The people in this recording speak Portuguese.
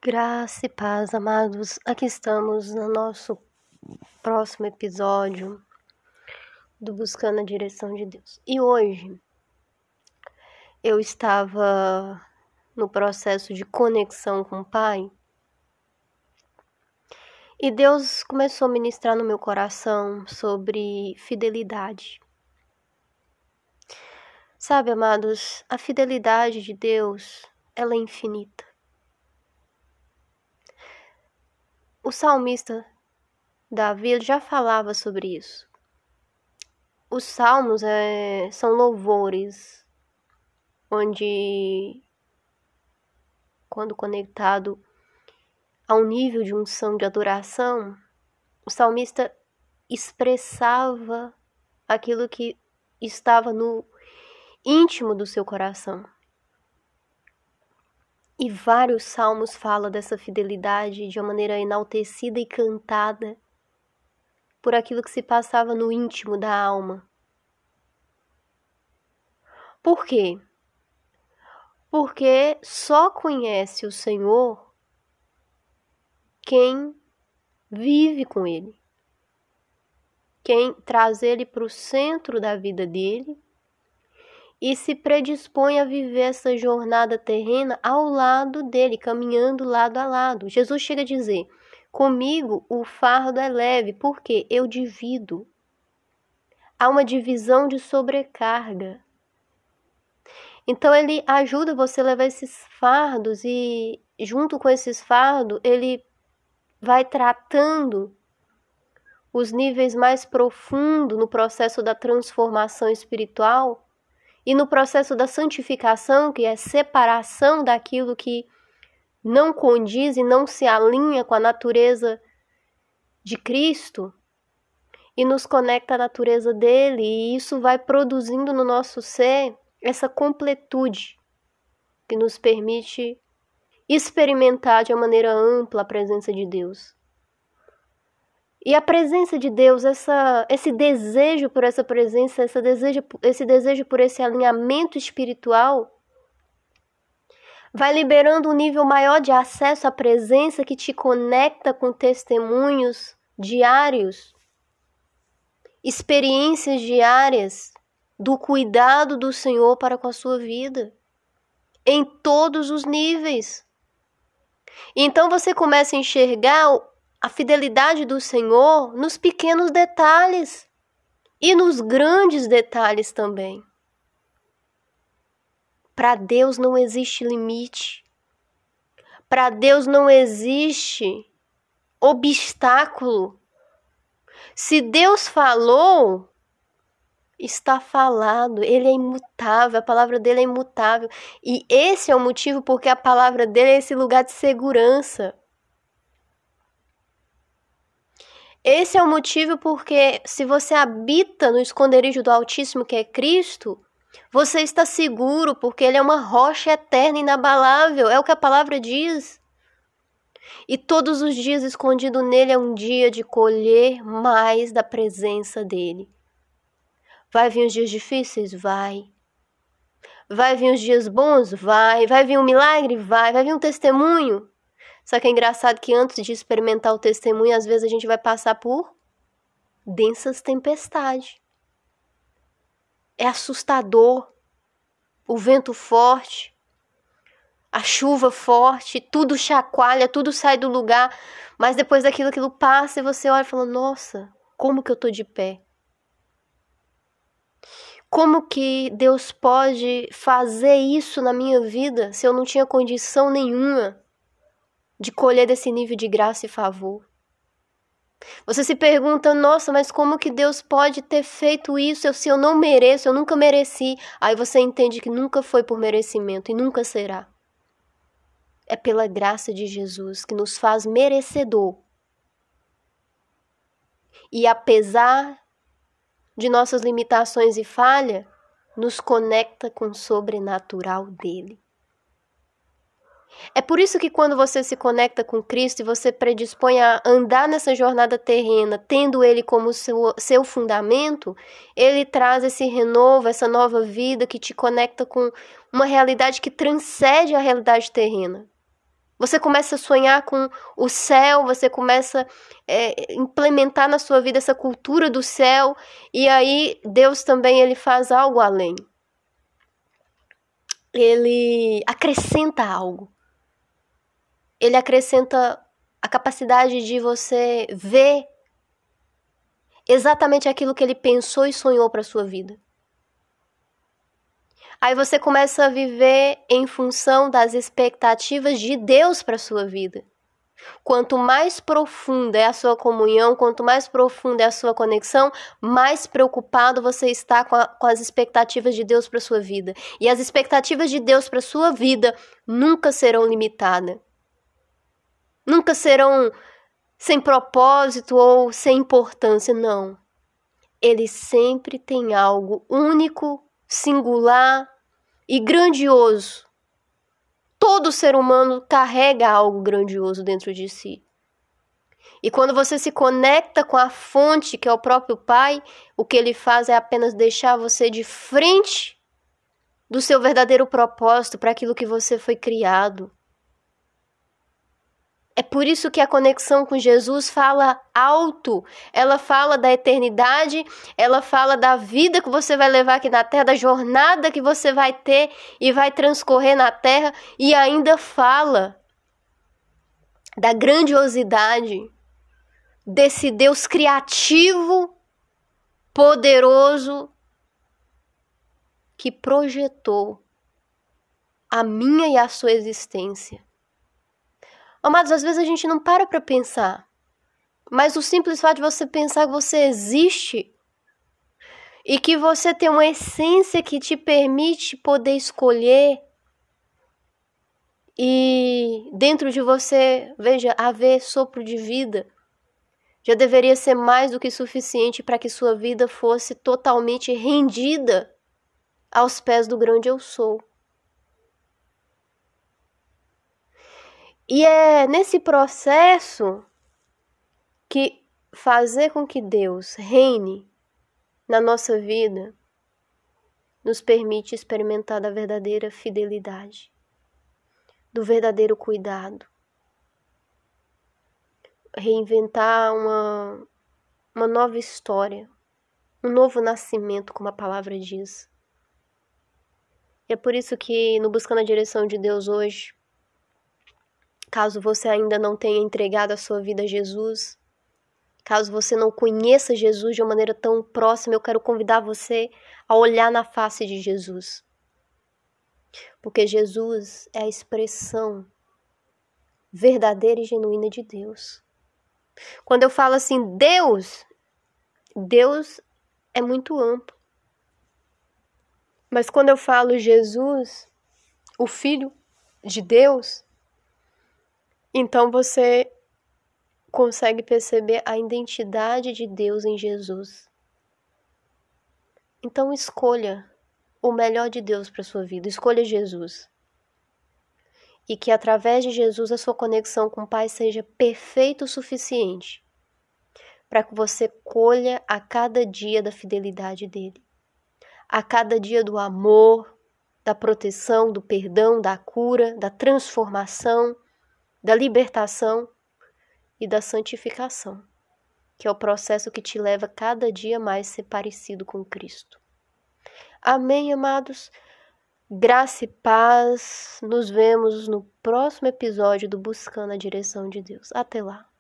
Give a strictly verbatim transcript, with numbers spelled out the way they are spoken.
Graça e paz, amados. Aqui estamos no nosso próximo episódio do Buscando a Direção de Deus. E hoje eu estava no processo de conexão com o Pai e Deus começou a ministrar no meu coração sobre fidelidade. Sabe, amados, a fidelidade de Deus, ela é infinita. O salmista Davi já falava sobre isso. Os salmos é, são louvores, onde, quando conectado a um nível de unção de adoração, o salmista expressava aquilo que estava no íntimo do seu coração. E vários salmos falam dessa fidelidade de uma maneira enaltecida e cantada por aquilo que se passava no íntimo da alma. Por quê? Porque só conhece o Senhor quem vive com Ele, quem traz Ele para o centro da vida dele e se predispõe a viver essa jornada terrena ao lado dele, caminhando lado a lado. Jesus chega a dizer: comigo o fardo é leve, porque eu divido. Há uma divisão de sobrecarga. Então ele ajuda você a levar esses fardos e junto com esses fardos ele vai tratando os níveis mais profundos no processo da transformação espiritual e no processo da santificação, que é separação daquilo que não condiz e não se alinha com a natureza de Cristo e nos conecta à natureza dele, e isso vai produzindo no nosso ser essa completude que nos permite experimentar de uma maneira ampla a presença de Deus. E a presença de Deus, essa, esse desejo por essa presença, esse desejo, esse desejo por esse alinhamento espiritual, vai liberando um nível maior de acesso à presença que te conecta com testemunhos diários, experiências diárias do cuidado do Senhor para com a sua vida, em todos os níveis. Então você começa a enxergar a fidelidade do Senhor nos pequenos detalhes e nos grandes detalhes também. Para Deus não existe limite. Para Deus não existe obstáculo. Se Deus falou, está falado. Ele é imutável, a palavra dele é imutável. E esse é o motivo porque a palavra dele é esse lugar de segurança. Esse é o motivo porque se você habita no esconderijo do Altíssimo, que é Cristo, você está seguro, porque Ele é uma rocha eterna e inabalável, é o que a palavra diz. E todos os dias escondido nele é um dia de colher mais da presença dele. Vai vir os dias difíceis? Vai. Vai vir os dias bons? Vai. Vai vir um milagre? Vai. Vai vir um testemunho? Só que é engraçado que antes de experimentar o testemunho, às vezes a gente vai passar por densas tempestades. É assustador. O vento forte, a chuva forte, tudo chacoalha, tudo sai do lugar. Mas depois daquilo, aquilo passa e você olha e fala: nossa, como que eu tô de pé? Como que Deus pode fazer isso na minha vida se eu não tinha condição nenhuma de colher desse nível de graça e favor? Você se pergunta: nossa, mas como que Deus pode ter feito isso se eu não mereço, eu nunca mereci? Aí você entende que nunca foi por merecimento e nunca será. É pela graça de Jesus que nos faz merecedor. E apesar de nossas limitações e falha, nos conecta com o sobrenatural dele. É por isso que quando você se conecta com Cristo e você predispõe a andar nessa jornada terrena, tendo Ele como seu, seu fundamento, Ele traz esse renovo, essa nova vida que te conecta com uma realidade que transcende a realidade terrena. Você começa a sonhar com o céu, você começa a é, implementar na sua vida essa cultura do céu, e aí Deus também ele faz algo além. Ele acrescenta algo. Ele acrescenta a capacidade de você ver exatamente aquilo que ele pensou e sonhou para a sua vida. Aí você começa a viver em função das expectativas de Deus para a sua vida. Quanto mais profunda é a sua comunhão, quanto mais profunda é a sua conexão, mais preocupado você está com, a, com as expectativas de Deus para a sua vida. E as expectativas de Deus para a sua vida nunca serão limitadas. Nunca serão sem propósito ou sem importância, não. Ele sempre tem algo único, singular e grandioso. Todo ser humano carrega algo grandioso dentro de si. E quando você se conecta com a fonte, que é o próprio Pai, o que ele faz é apenas deixar você de frente do seu verdadeiro propósito para aquilo que você foi criado. É por isso que a conexão com Jesus fala alto, ela fala da eternidade, ela fala da vida que você vai levar aqui na terra, da jornada que você vai ter e vai transcorrer na terra, e ainda fala da grandiosidade desse Deus criativo, poderoso, que projetou a minha e a sua existência. Amados, às vezes a gente não para para pensar, mas o simples fato de você pensar que você existe e que você tem uma essência que te permite poder escolher e dentro de você, veja, haver sopro de vida, já deveria ser mais do que suficiente para que sua vida fosse totalmente rendida aos pés do grande eu sou. E é nesse processo que fazer com que Deus reine na nossa vida nos permite experimentar da verdadeira fidelidade, do verdadeiro cuidado, reinventar uma, uma nova história, um novo nascimento, como a palavra diz. E é por isso que no Buscando a Direção de Deus hoje, caso você ainda não tenha entregado a sua vida a Jesus, caso você não conheça Jesus de uma maneira tão próxima, eu quero convidar você a olhar na face de Jesus. Porque Jesus é a expressão verdadeira e genuína de Deus. Quando eu falo assim, Deus, Deus é muito amplo. Mas quando eu falo Jesus, o Filho de Deus, então você consegue perceber a identidade de Deus em Jesus. Então escolha o melhor de Deus para a sua vida. Escolha Jesus. E que através de Jesus a sua conexão com o Pai seja perfeita o suficiente para que você colha a cada dia da fidelidade dele. A cada dia do amor, da proteção, do perdão, da cura, da transformação, da libertação e da santificação, que é o processo que te leva cada dia mais a ser parecido com Cristo. Amém, amados? Graça e paz. Nos vemos no próximo episódio do Buscando a Direção de Deus. Até lá.